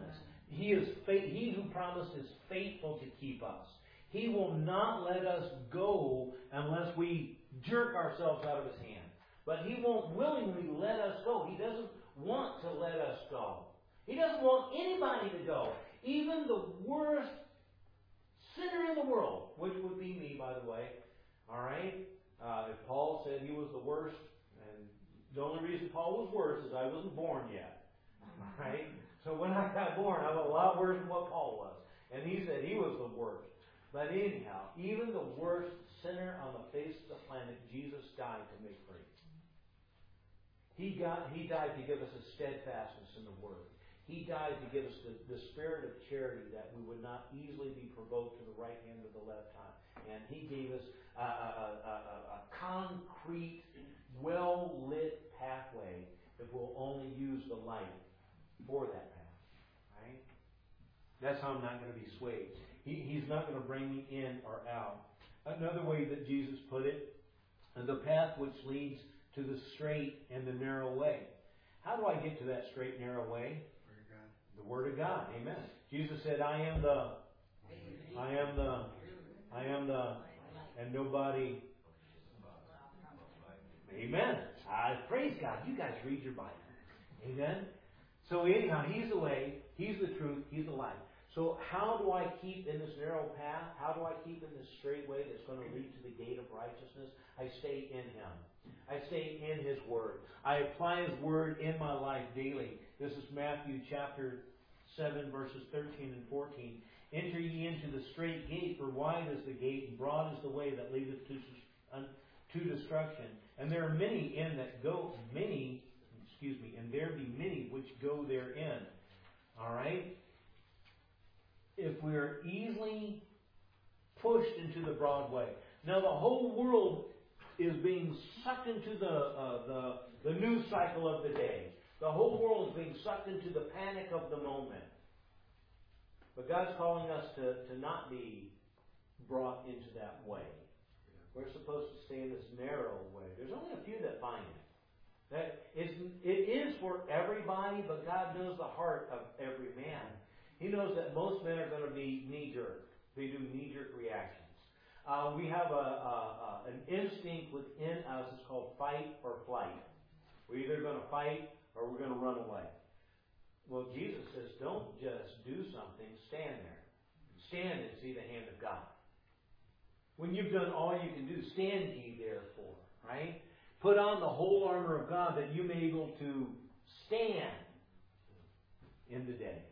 S1: He is fa- He who promised is faithful to keep us. He will not let us go unless we jerk ourselves out of His hand. But He won't willingly let us go. He doesn't want to let us go. He doesn't want anybody to go. Even the worst sinner in the world, which would be me, by the way. All right? Uh, if Paul said he was the worst, and the only reason Paul was worse is I wasn't born yet. All right? So when I got born, I was a lot worse than what Paul was. And he said he was the worst. But anyhow, even the worst sinner on the face of the planet, Jesus died to make free. He got, He died to give us a steadfastness in the Word. He died to give us the, the spirit of charity that we would not easily be provoked to the right hand or the left hand. And He gave us a, a, a, a, a concrete, well-lit pathway if we'll only use the light for that path. Right? That's how I'm not going to be swayed. He, he's not going to bring me in or out. Another way that Jesus put it, the path which leads to the straight and the narrow way. How do I get to that straight, narrow way? The Word of God. Amen. Jesus said, I am the, I am the, I am the, and nobody. Amen. I praise God. You guys read your Bible. Amen. So anyhow, He's the way, He's the truth, He's the life. So how do I keep in this narrow path? How do I keep in this straight way that's going to lead to the gate of righteousness? I stay in Him. I stay in His Word. I apply His Word in my life daily. This is Matthew chapter seven, verses thirteen and fourteen. Enter ye into the straight gate, for wide is the gate, and broad is the way that leadeth to, to destruction. And there are many in that go, many, excuse me, and there be many which go therein. All right? If we are easily pushed into the broad way. Now the whole world is being sucked into the, uh, the, the news cycle of the day. The whole world is being sucked into the panic of the moment. But God's calling us to, to not be brought into that way. We're supposed to stay in this narrow way. There's only a few that find it. That it's, it is for everybody, but God knows the heart of every man. He knows that most men are going to be knee-jerk. They do knee-jerk reactions. Uh, we have a, a, a, an instinct within us. It's called fight or flight. We're either going to fight or we're going to run away. Well, Jesus says, don't just do something. Stand there. Stand and see the hand of God. When you've done all you can do, stand ye therefore. Right? Put on the whole armor of God that you may be able to stand in the day.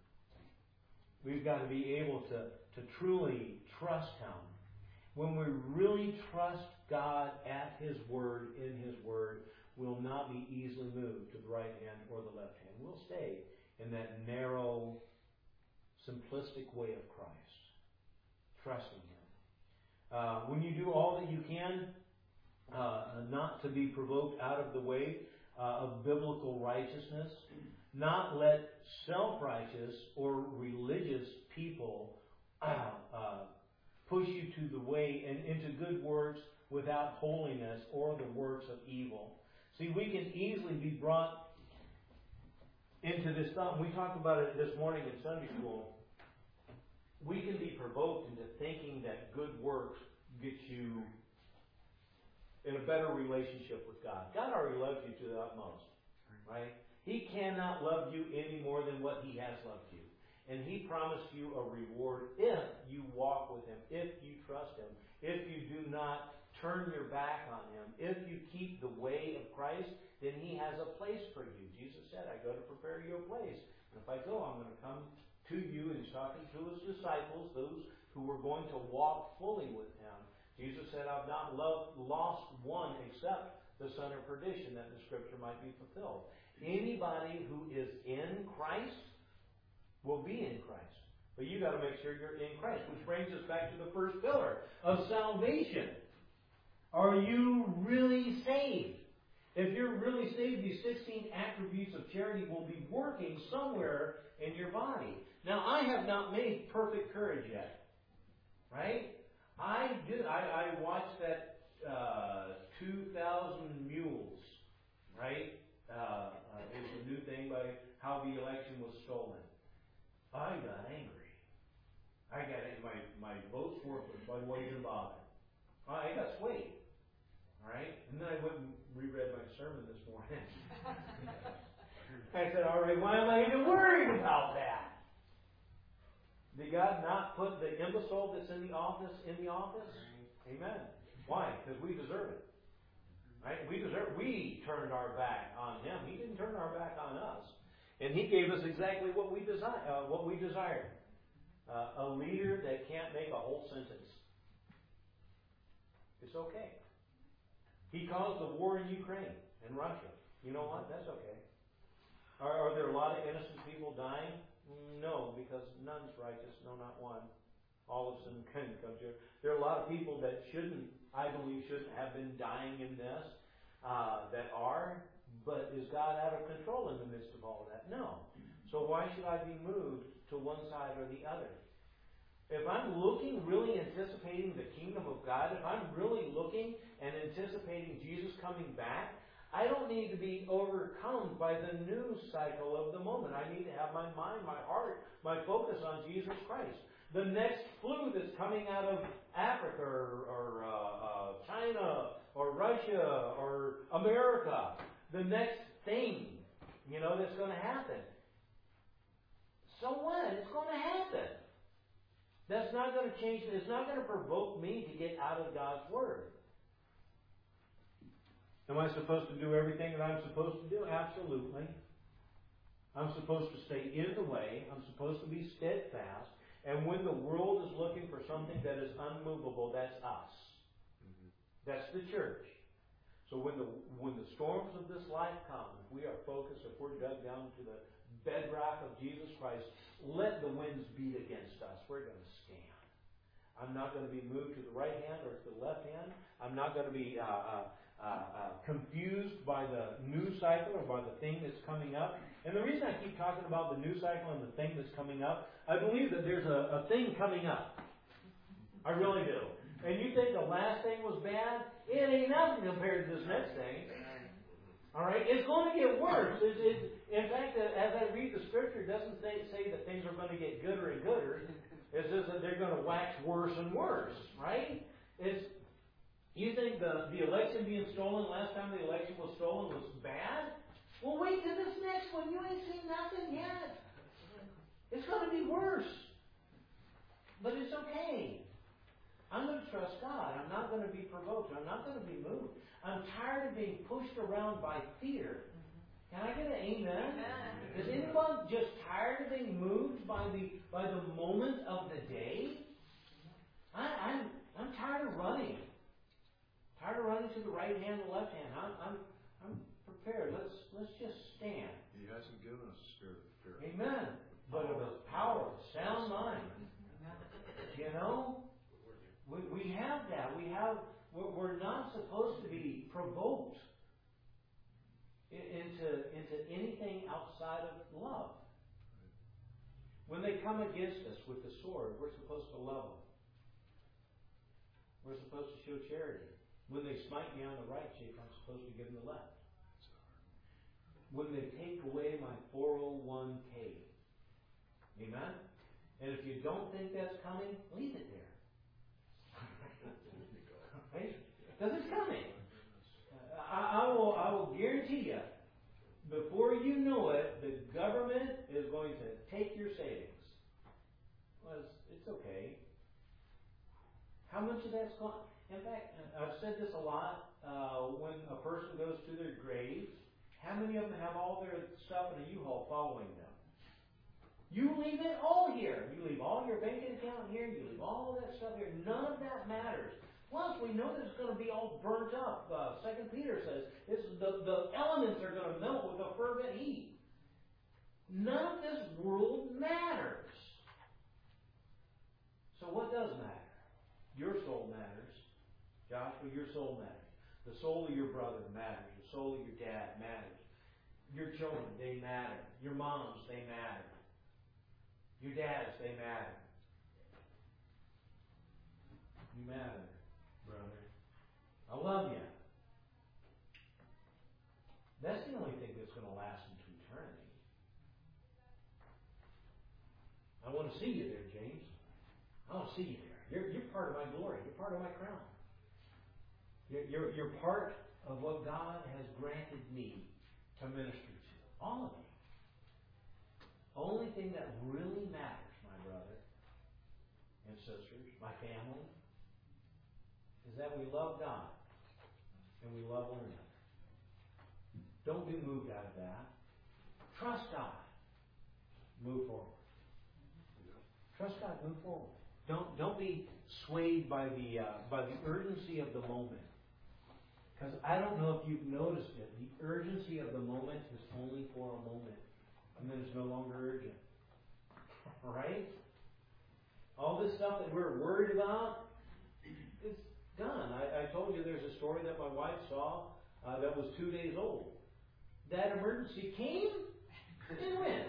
S1: We've got to be able to, to truly trust Him. When we really trust God at His Word, in His Word, we'll not be easily moved to the right hand or the left hand. We'll stay in that narrow, simplistic way of Christ, trusting Him. Uh, when you do all that you can uh, not to be provoked out of the way uh, of biblical righteousness, not let self-righteous or religious people uh, uh, push you to the way and into good works without holiness or the works of evil. See, we can easily be brought into this thought. We talked about it this morning in Sunday school. We can be provoked into thinking that good works get you in a better relationship with God. God already loves you to the utmost, right? He cannot love you any more than what He has loved you. And He promised you a reward if you walk with Him, if you trust Him, if you do not turn your back on Him. If you keep the way of Christ, then He has a place for you. Jesus said, I go to prepare you a place. And if I go, I'm going to come to you. And He's talking to His disciples, those who were going to walk fully with Him. Jesus said, I've not loved, lost one except the son of perdition, that the Scripture might be fulfilled. Anybody who is in Christ will be in Christ. But you got to make sure you're in Christ. Which brings us back to the first pillar of salvation. Are you really saved? If you're really saved, these sixteen attributes of charity will be working somewhere in your body. Now, I have not made perfect courage yet. Right? I did. I, I watched that uh, two thousand Mules. Right? Uh, uh, it was a new thing by how the election was stolen. Uh, I got it. My my vote's worthless. Why do I even bother? I got swayed. All right, and then I went and reread my sermon this morning. I said, all right, why am I even worried about that? Did God not put the imbecile that's in the office in the office? Amen. Why? Because we deserve it. Right? We deserve. We turned our back on Him. He didn't turn our back on us, and He gave us exactly what we desire. Uh, what we desired. Uh, a leader that can't make a whole sentence. It's okay. He caused the war in Ukraine and Russia. You know what? That's okay. Are, are there a lot of innocent people dying? No, because none's righteous, no, not one. All of sin can come to. There are a lot of people that shouldn't, I believe, shouldn't have been dying in this, uh, that are, but is God out of control in the midst of all of that? No. So why should I be moved to one side or the other? If I'm looking, really anticipating the kingdom of God, if I'm really looking and anticipating Jesus coming back, I don't need to be overcome by the news cycle of the moment. I need to have my mind, my heart, my focus on Jesus Christ. The next flu that's coming out of Africa or, or uh, uh, China or Russia or America, the next thing, you know, that's going to happen. So what? It's going to happen. That's not going to change. It's not going to provoke me to get out of God's Word. Am I supposed to do everything that I'm supposed to do? Absolutely. I'm supposed to stay in the way. I'm supposed to be steadfast. And when the world is looking for something that is unmovable, that's us. Mm-hmm. That's the church. So when the when the storms of this life come, if we are focused, if we're dug down to the bedrock of Jesus Christ, let the winds beat against us. We're going to stand. I'm not going to be moved to the right hand or to the left hand. I'm not going to be uh, uh, uh, uh, confused by the news cycle or by the thing that's coming up. And the reason I keep talking about the news cycle and the thing that's coming up, I believe that there's a, a thing coming up. I really do. And you think the last thing was bad? It ain't nothing compared to this next thing. All right? It's going to get worse. It, it, in fact, as I read the Scripture, it doesn't say, say that things are going to get gooder and gooder. It says that they're going to wax worse and worse. Right? It's, you think the, the election being stolen, last time the election was stolen, was bad? Well, wait till this next one. You ain't seen nothing yet. It's going to be worse. But it's okay. I'm going to trust God. I'm not going to be provoked. I'm not going to be moved. I'm tired of being pushed around by fear. Can I get an amen? Amen. Is anyone just tired of being moved by the by the moment of the day? I, I'm I'm tired of running. Tired of running to the right hand and left hand. I'm I'm I'm prepared. Let's let's just stand.
S2: He hasn't given us a spirit of fear.
S1: Amen. But of a power, sound mind. You know, we we have that. We have. We're, we're not supposed to be provoked into into anything outside of love. When they come against us with the sword, we're supposed to love them. We're supposed to show charity. When they smite me on the right cheek, I'm supposed to give them the left. When they take away my four oh one k, amen? And if you don't think that's coming, leave it there. Right? Because it's coming. I, I will I will guarantee you, before you know it, the government is going to take your savings. Well, it's, it's okay. How much of that's gone? In fact, I've said this a lot. Uh, when a person goes to their grave, how many of them have all their stuff in a U-Haul following them? You leave it all here. You leave all your banking account here. You leave all that stuff here. None of that matters. Plus, we know that it's going to be all burnt up. Uh, Second Peter says it's the, the elements are going to melt with a fervent heat. None of this world matters. So what does matter? Your soul matters. Joshua, your soul matters. The soul of your brother matters. The soul of your dad matters. Your children, they matter. Your moms, they matter. Your dads, they matter. You matter, brother. I love you. That's the only thing that's going to last into eternity. I want to see you there, James. I don't see you there. You're, you're part of my glory. You're part of my crown. You're, you're, you're part of what God has granted me to minister to. All of you. Only thing that really matters, my brother and sisters, my family, is that we love God and we love one another. Don't be moved out of that. Trust God. Move forward. Trust God. Move forward. Don't don't be swayed by the uh, by the urgency of the moment. Because I don't know if you've noticed it. The urgency of the moment is only for a moment, and then it's no longer urgent. Right? All this stuff that we're worried about, it's done. I, I told you there's a story that my wife saw uh, that was two days old. That emergency came and went.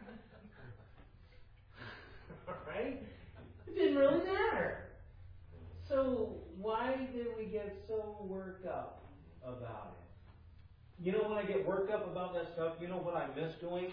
S1: Right? It didn't really matter. So why did we get so worked up about it? You know when I get worked up about that stuff, you know what I miss doing?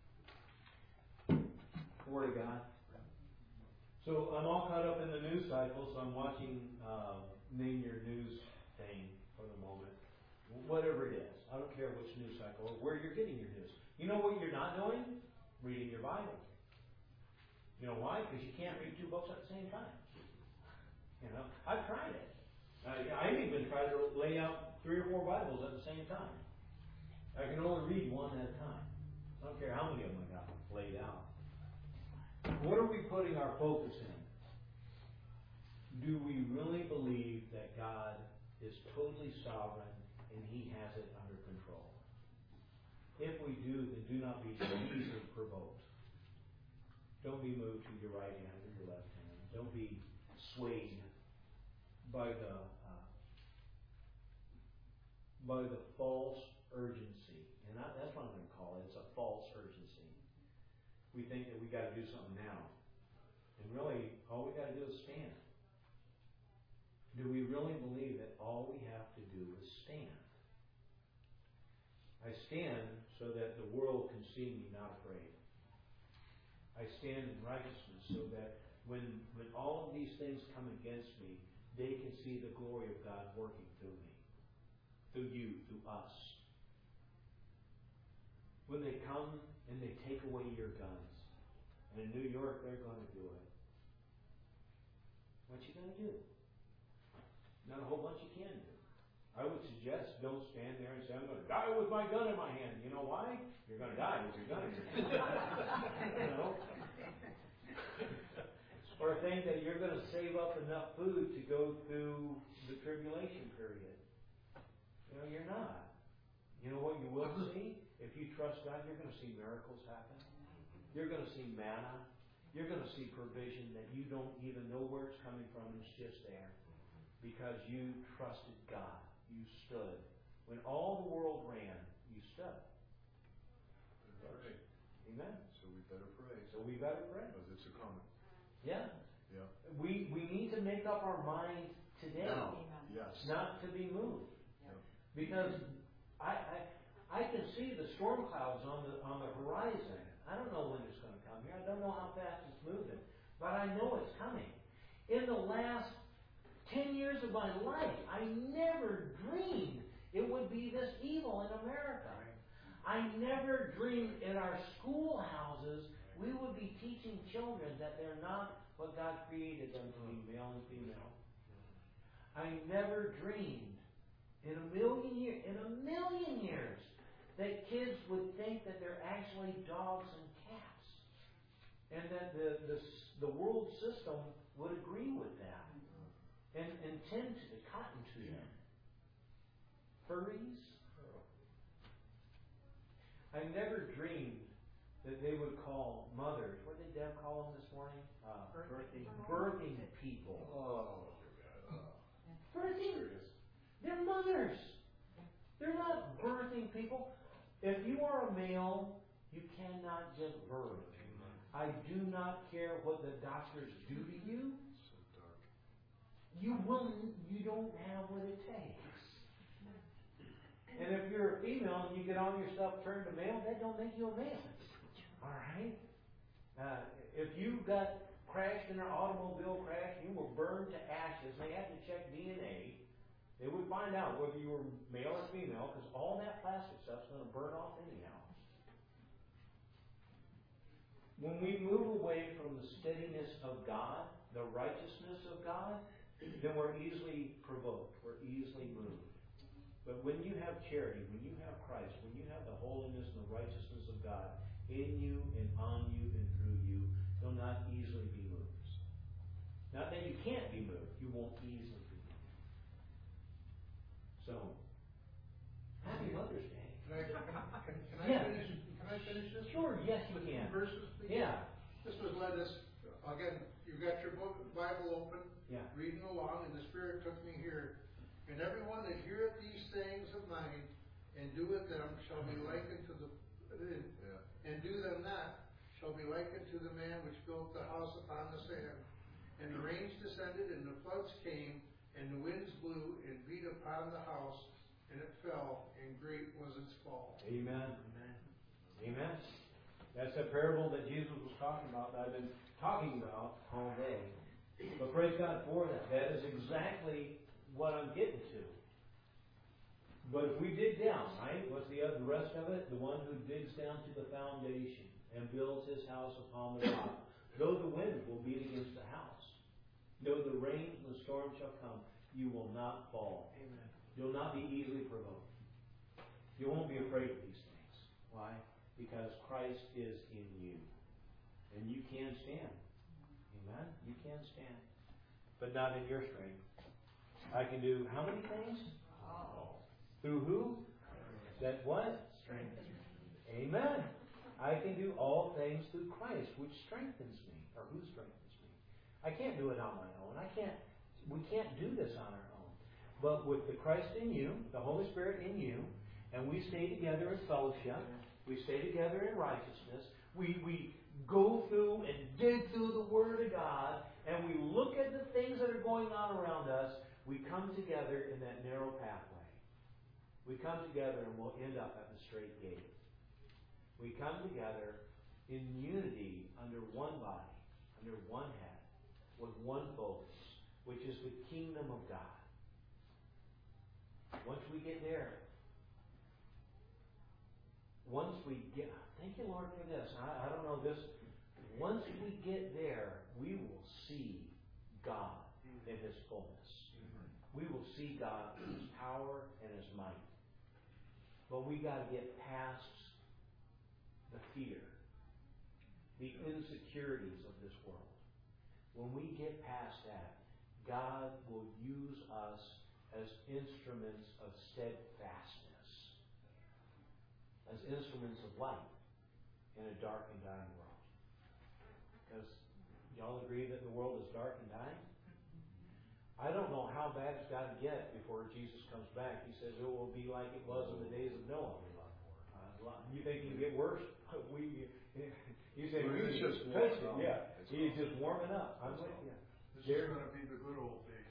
S1: Word of God. So I'm all caught up in the news cycle, so I'm watching uh, Name Your News thing for the moment. Whatever it is. I don't care which news cycle or where you're getting your news. You know what you're not doing? Reading your Bible. You know why? Because you can't read two books at the same time. You know, I've tried it. I, I've even tried to lay out three or four Bibles at the same time. I can only read one at a time. I don't care how many of them I got laid out. What are we putting our focus in? Do we really believe that God is totally sovereign and He has it under control? If we do, then do not be easily provoked. Don't be moved to your right hand or your left hand. Don't be swayed by the uh, by the false urgency, and I, that's what I'm going to call it. It's a false urgency. We think that we got to do something now, and really, all we got to do is stand. Do we really believe that all we have to do is stand? I stand so that the world can see me not afraid. I stand in righteousness so that when, when all of these things come against me, they can see the glory of God working through me. Through you, through us. When they come and they take away your guns, and in New York they're going to do it, what you going to do? Not a whole bunch you can do. I would suggest don't stand there and say, I'm going to die with my gun in my hand. You know why? You're going to die with your gun in your hand. You know? Or think that you're going to save up enough food to go through the tribulation period. You know, you're not. You know what you will see? If you trust God, you're going to see miracles happen. You're going to see manna. You're going to see provision that you don't even know where it's coming from. It's just there. Because you trusted God. You stood. When all the world ran, you stood.
S2: Right.
S1: Amen.
S2: So we better pray.
S1: So we better pray.
S2: Because it's a coming.
S1: Yeah.
S2: Yeah.
S1: We we need to make up our mind today.
S2: Now. Yes.
S1: Not to be moved.
S2: Yeah.
S1: Because I, I I can see the storm clouds on the on the horizon. I don't know when it's going to come here. I don't know how fast it's moving. But I know it's coming. In the last ten years of my life, I never dreamed it would be this evil in America. I never dreamed in our schoolhouses we would be teaching children that they're not what God created them to be, male and female. I never dreamed in a million years, in a million years, that kids would think that they're actually dogs and cats, and that the the, the world system would agree with that. And, and tend to the cotton to them. Furries. I never dreamed that they would call mothers, what did Deb call them this morning? Uh, birthing. Birthing people.
S2: Oh,
S1: Birthing. They're mothers. They're not birthing people. If you are a male, you cannot give birth. I do not care what the doctors do to you. You will. You don't have what it takes. And if you're a female and you get all your stuff turned to male, that don't make you a male. All right. Uh, if you've got crashed in their automobile crash, you were burned to ashes, they had to check D N A. They would find out whether you were male or female, because all that plastic stuff's going to burn off anyhow. When we move away from the steadiness of God, the righteousness of God, then we're easily provoked, we're easily moved. But when you have charity, when you have Christ, when you have the holiness and the righteousness of God in you and on you and through you, you'll not easily be moved. Not that you can't be moved, you won't easily be moved. So, happy Mother's Day.
S2: Can I, can, can I
S1: Yeah.
S2: finish, can I finish this?
S1: Sure, yes you can.
S2: Verses, please?
S1: Yeah.
S2: This was led us, again, you've got your book, Bible open,
S1: Yeah.
S2: reading along, and the Spirit took me here. And everyone that heareth these sayings of mine, and doeth them, shall be likened to the, uh, and do them not, shall be likened to the man which built the house upon the sand. And the rains descended, and the floods came, and the winds blew, and beat upon the house, and it fell, and great was its fall.
S1: Amen. Amen. Amen. That's a parable that Jesus was talking about, that I've been talking about all day. But praise God for that. That is exactly what I'm getting to. But if we dig down, right? What's the other, the rest of it? The one who digs down to the foundation and builds his house upon the rock. Though the wind will beat against the house, though the rain and the storm shall come, you will not fall.
S3: Amen.
S1: You'll not be easily provoked. You won't be afraid of these things. Why? Because Christ is in you. And you can stand. Amen? You can stand. But not in your strength. I can do how many things?
S3: Oh.
S1: Through who? That what?
S3: Strength.
S1: Amen. I can do all things through Christ, which strengthens me. Or who strengthens me. I can't do it on my own. I can't. We can't do this on our own. But with the Christ in you, the Holy Spirit in you, and we stay together in fellowship, we stay together in righteousness, we, we go through and dig through the Word of God, and we look at the things that are going on around us, we come together in that narrow pathway. We come together and we'll end up at the straight gate. We come together in unity under one body, under one head, with one focus, which is the kingdom of God. Once we get there, once we get, thank you, Lord, for this. I, I don't know this. Once we get there, we will see God in His fullness. We will see God in His power and His might. But we got to get past the fear, the insecurities of this world. When we get past that, God will use us as instruments of steadfastness, as instruments of light in a dark and dying world. Because y'all agree that the world is dark and dying? I don't know how bad it's got to get before Jesus comes back. He says it will be like it was in the days of Noah. Uh, you think it can get worse? We, you say
S2: Well,
S1: we
S2: it's just
S1: touch it.
S2: warming up.
S1: Yeah,
S2: It's
S1: he's
S2: warming
S1: just warming up. I'm with you.
S2: This
S1: There-
S2: is going to be the good old days.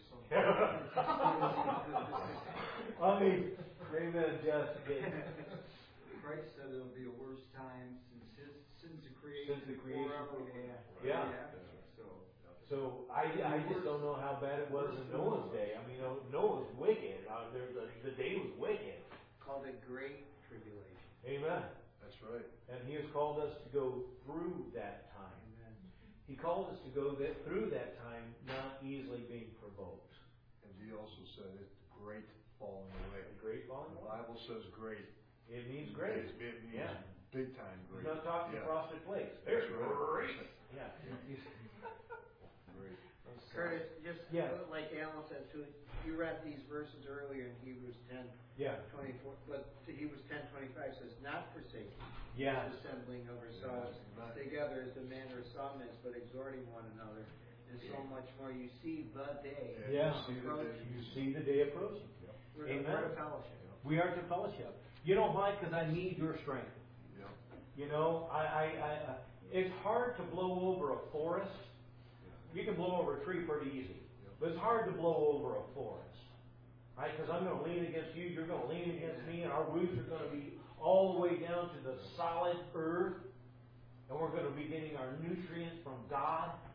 S1: I mean, amen, just
S3: Christ said it'll be a worse time since his since the creation.
S1: Since the creation.
S3: Forever.
S1: Yeah.
S3: So.
S1: So I, I just don't know how bad it was in Noah's day. I mean, you know, Noah was wicked. Uh, there, the, the day was wicked.
S3: Called it great tribulation.
S1: Amen.
S2: That's right.
S1: And He has called us to go through that time.
S3: Amen.
S1: He called us to go that, through that time, not easily being provoked.
S2: And He also said it's great falling away.
S1: A great falling
S2: The
S1: away.
S2: Bible says great.
S1: It means great.
S2: It, it means
S1: Yeah.
S2: big time great.
S1: He's not talking
S2: Yeah.
S1: frosted flakes.
S2: That's
S1: They're
S2: right.
S1: great. Yeah. He's-
S2: Great.
S4: Curtis, just
S1: Yeah.
S4: like Alan said too, you read these verses earlier in Hebrews ten
S1: Yeah.
S4: twenty-four, but to Hebrews ten twenty-five says, not forsaking
S1: Yes.
S4: the assembling of ourselves
S2: Yes.
S4: together as the manner of some is, but exhorting one another, and so much more. You see the day.
S1: Yeah.
S2: You see the day.
S1: You see the day approaching.
S4: We're
S1: Amen.
S4: we're a fellowship.
S1: We are to fellowship. You know why? Because I need your strength.
S2: Yeah.
S1: You know, I, I, I, I, it's hard to blow over a forest. You can blow over a tree pretty easy. But it's hard to blow over a forest. Right? Because I'm going to lean against you, you're going to lean against me, and our roots are going to be all the way down to the solid earth. And we're going to be getting our nutrients from God.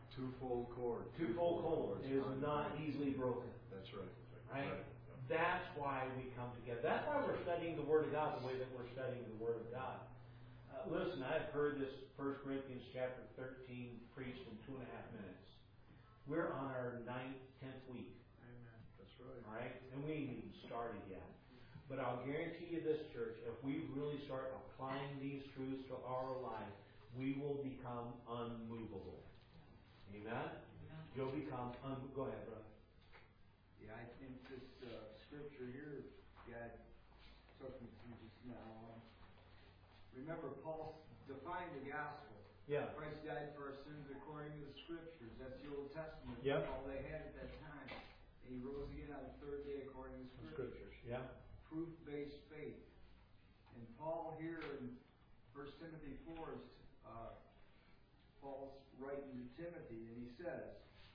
S5: Twofold cord.
S1: Twofold cord is not easily broken.
S5: That's right.
S1: Right?
S5: Right.
S1: That's why we come together. That's why we're studying the Word of God the way that we're studying the Word of God. Uh, listen, I've heard this First Corinthians chapter thirteen preached in two and a half minutes. We're on our ninth, tenth week.
S5: Amen. That's right.
S1: All right? And we ain't even started yet. But I'll guarantee you this, church, if we really start applying these truths to our life, we will become unmovable. Amen? You'll become un- Go ahead, brother.
S3: Yeah, I think this uh, scripture here, God took me through just now. Remember, Paul defined the gospel.
S1: Yeah.
S3: Christ died for our sins according to the scriptures. That's the Old Testament.
S1: Yep.
S3: All they had at that time. And he rose again on the third day according to the scriptures.
S1: Scriptures, yeah.
S3: Proof-based faith. And Paul here in First Timothy four is uh, Paul's writing to Timothy, and he says,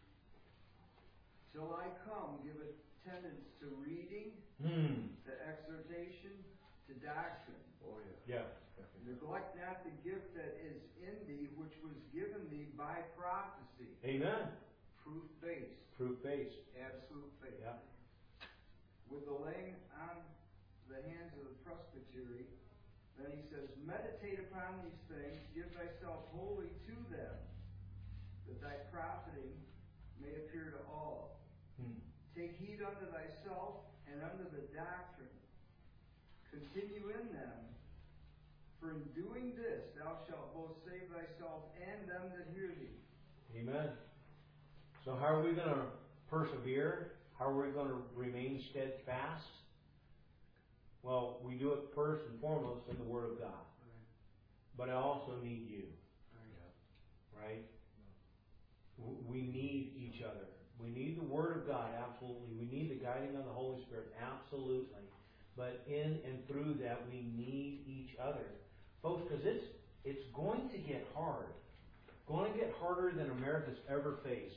S3: "Till I come, give attendance to reading,
S1: Hmm.
S3: to exhortation, to doctrine.
S5: Oh, yeah.
S1: Yeah.
S3: Neglect not the gift that is in thee, which was given thee by prophecy."
S1: Amen.
S3: Proof-based.
S1: Proof-based.
S3: Absolute faith.
S1: Yeah.
S3: With the laying on the hands of the presbytery, then he says, "Meditate upon these things, give thyself wholly to them, that thy profiting may appear to all.
S1: Hmm.
S3: Take heed unto thyself and unto the doctrine. Continue in them, for in doing this thou shalt both save thyself and them that hear thee."
S1: Amen. So how are we going to persevere? How are we going to remain steadfast? Well, we do it first and foremost in the Word of God. But I also need you. Right? We need each other. We need the Word of God, absolutely. We need the guiding of the Holy Spirit, absolutely. But in and through that, we need each other. Folks, because it's, it's going to get hard. Going to get harder than America's ever faced.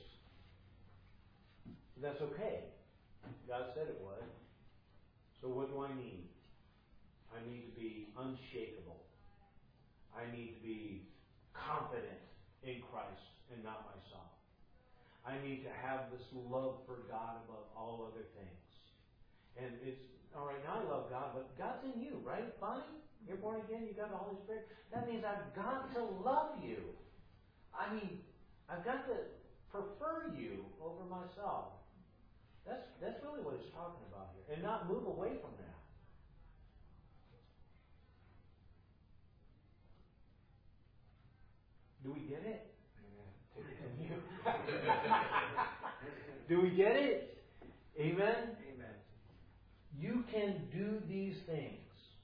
S1: That's okay. God said it would. So what do I need? I need to be unshakable. I need to be confident in Christ and not myself. I need to have this love for God above all other things. And it's, all right, now I love God, but God's in you, right, Bonnie? You're born again, you got the Holy Spirit. That means I've got to love you. I mean, I've got to prefer you over myself. That's that's really what it's talking about here. And not move away from that. Do we get it? Do we get it? Amen?
S4: Amen.
S1: You can do these things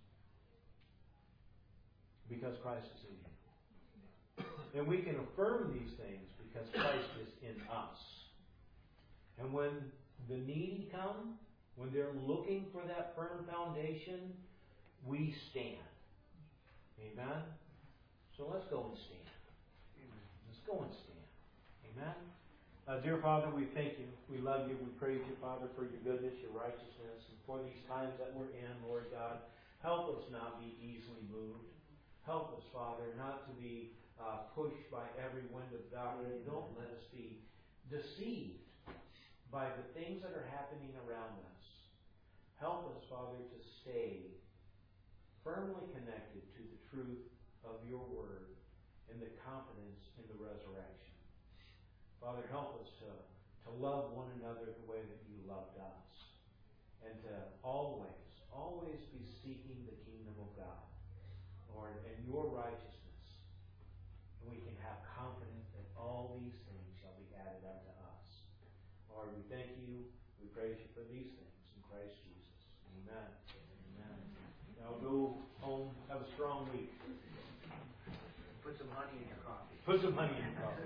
S1: because Christ is in you. And we can affirm these things because Christ is in us. And when the needy come, when they're looking for that firm foundation, we stand. Amen? So let's go and stand. Let's go and stand. Amen? Uh, dear Father, we thank you. We love you. We praise you, Father, for your goodness, your righteousness, and for these times that we're in, Lord God. Help us not be easily moved. Help us, Father, not to be uh, pushed by every wind of doctrine. Don't let us be deceived by the things that are happening around us. Help us, Father, to stay firmly connected to the truth of your word and the confidence in the resurrection. Father, help us to, to love one another the way that you loved us. And to always, always be seeking the kingdom of God, Lord, and your righteousness. And we can have confidence that all these things shall be added unto us. Lord, we thank you. We praise you for these things in Christ Jesus. Amen. Amen. Now go home. Have a strong week.
S4: Put some honey in your coffee.
S1: Put some honey in your coffee.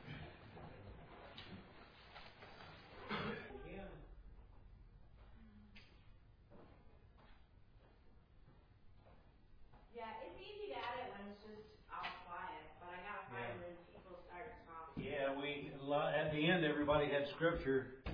S6: Yeah, it's easy to edit when it's just all quiet, but I gotta find when people start talking.
S1: Yeah, we at the end everybody had scripture.